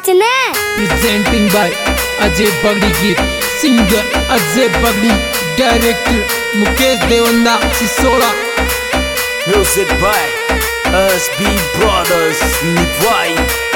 Rachna presenting by Ajay बगड़ी गीत सिंगर Ajay Bagdi director Mukesh Devanda Sisoda music by SB Brothers निभाई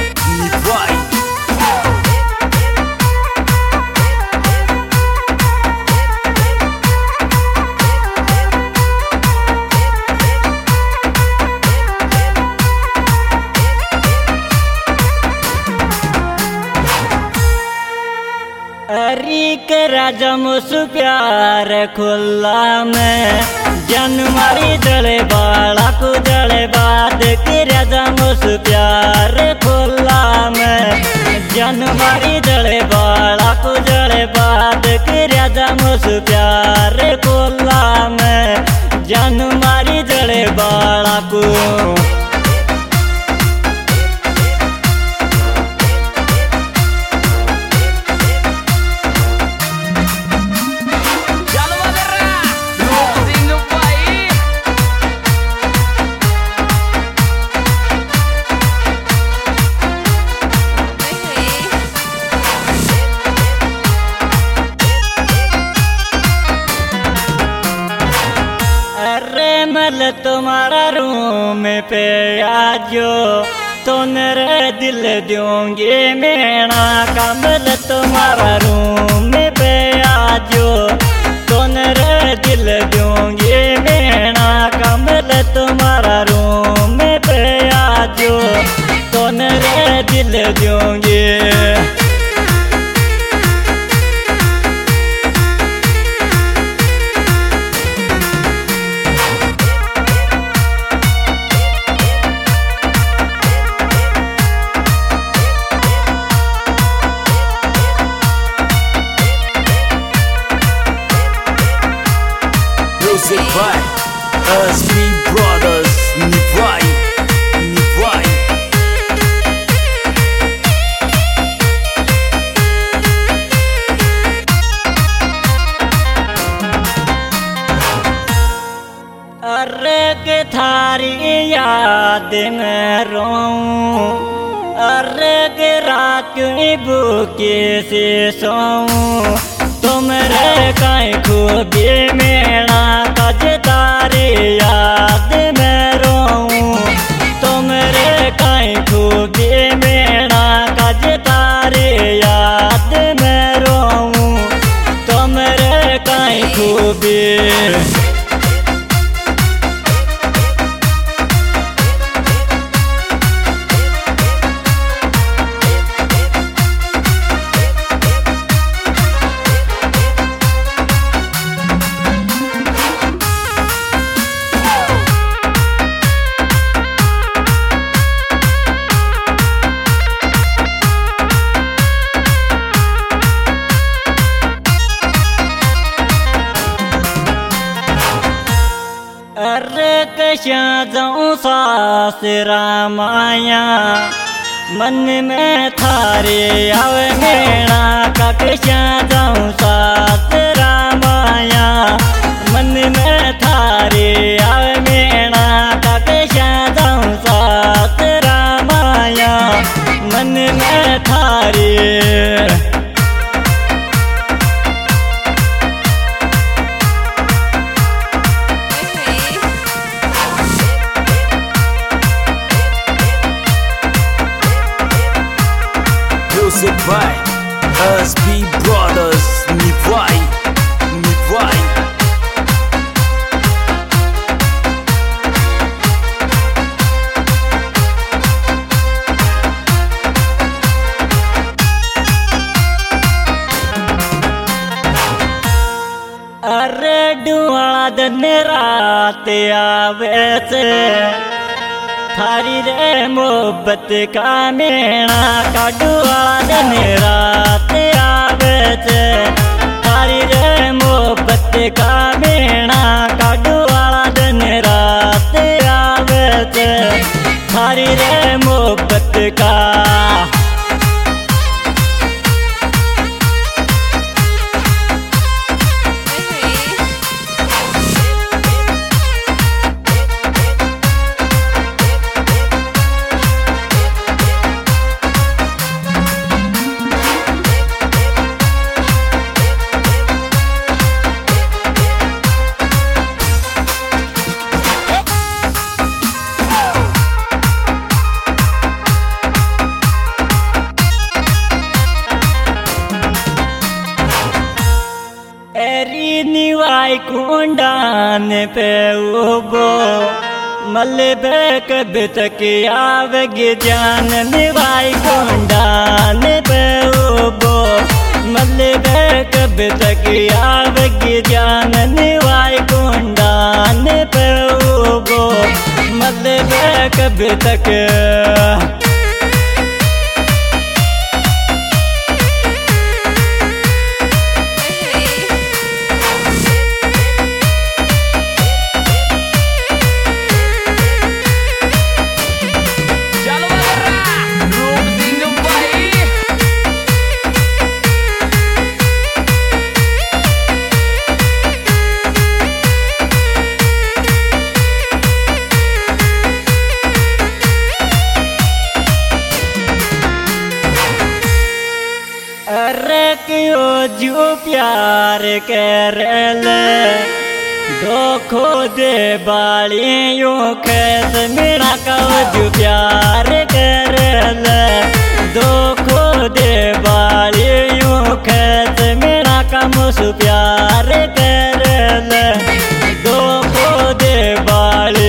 अरे के राजा मुसु प्यार खुला में जनवरी जले बाला को जले बाद के राजा मुसु प्यार खुला में जनवरी जले बाला को जले बाद के राजा मुसु प्यार खुला में जनवरी जले बाला को तुम्हारा रूम पे आजो तो मेरे दिल दूंगी मेरा कमल तुम्हारा रूम पे आजो तो मेरे दिल दूंगी मेरा कमल तुम्हारा रूम पे आजो तो मेरे दिल दूंगी म्यूजिक बाय SB Brothers निभाई अरे के थारी याद में रोऊं अरे के रात भूखे से सोऊं तुमरे कहीं खूबी मेरा कज तारी याद में रोऊं तुमरे कहीं खूबी मेरा कज तारी याद में रोऊं तुमरे कहीं खूबी अरे कशा जाऊं सासरा माया मन में थारे आवे मेरा का कशा जाऊं सासरा माया मन में थारे आवे मेरा का कशा जाऊं सासरा माया मन में थारे म्यूजिक बाय SB Brothers निभाई अरे डुआला दिन रात आवे से थारी रे मोहब्बत का मेरा का डुआला दिन रात आवे से थारी रे मोहब्बत का मेरा का डुआला दिन रात आवे से थारी रे मोहब्बत का कोंडान पे उबो मलबे कभी तक आवेगी जान निभाई कोंडान पे उबो मलबे कभी तक आवेगी जान निभाई कोंडान पे उबो मलबे कभी तक अरे क्यों जो प्यार कर ले धोखो दे बालियों खेत मेरा का जो प्यार कर ले धोखो दे बालियों खेत मेरा का मुझसे प्यार कर ले धोखो दे बाली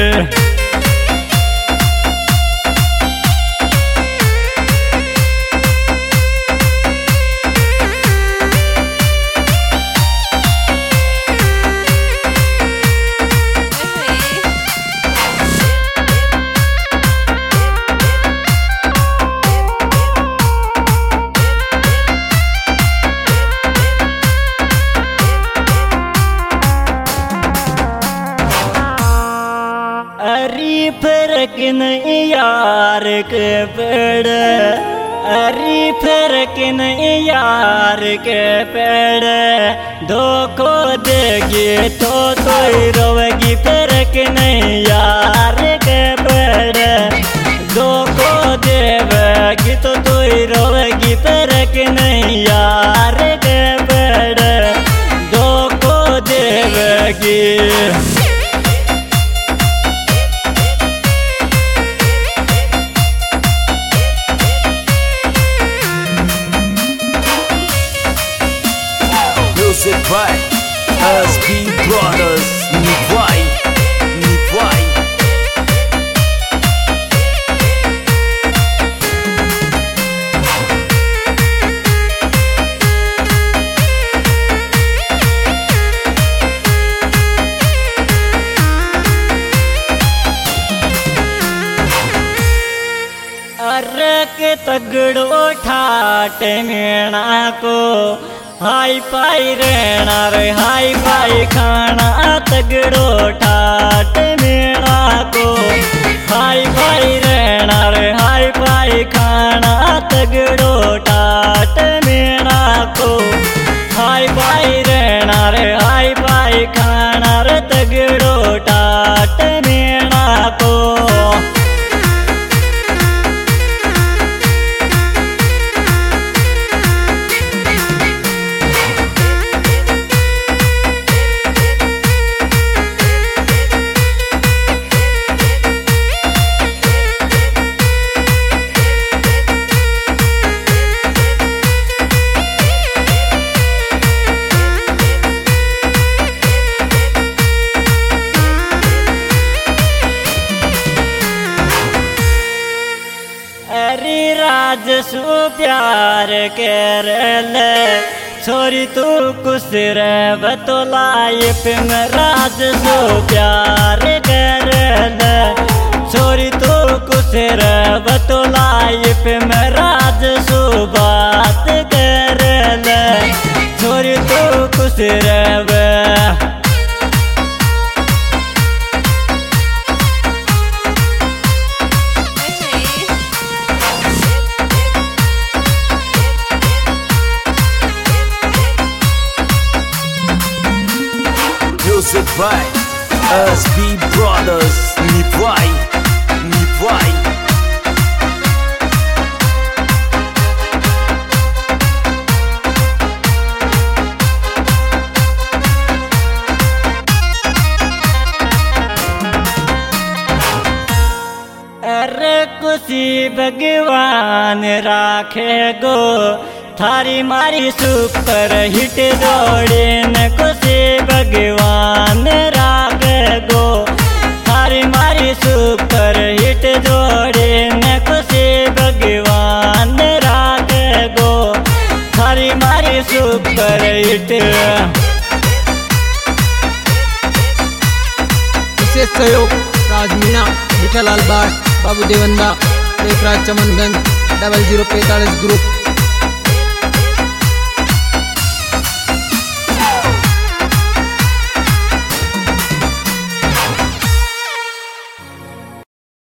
अरी फर्क नहीं यार के पेड़ अरी फर्क नहीं यार के पेड़ धोखो देगी तो रोवेगी फर्क नहीं यार के पेड़ धोखो देवेगी तो रोवेगी फर्क नहीं यार के पेड़ धोखो देवेगी Music by SB Brothers Nivai Nivai अरे के तगड़ो ठाट मीणा को हाई पाई रहना रे हाई पाई खाना तगड़ो ठाट मीणा को हाई पाई रहना रे हाई पाई खाना तगड़ो ठाट मीणा को हाई पाई रहना रे हाई पाई खाना रे तगड़ो ठाट मीणा को राजसू प्यार कर ले छोरी तू कुछ रे बतलाई पे मैं राजसू प्यार कर ले छोरी तू कुछ रे बतलाई पे मैं राजसू बात कर ले छोरी तू कुछ रे Music by SB Brothers Nivai Nivai अरे खुशी भगवान राखे गो थारी मारी सुपर हिट जोड़ी न खुशी भगवान राग गो। थारी मारी सुपर हिट जोड़ी न खुशी भगवान राग गो। थारी मारी सुपर हिट। विशेष सहयोग राज मीणा, विठल लाल बाट, बाबू देवंदा, रेखराज चमनगंज, 0045 ग्रुप।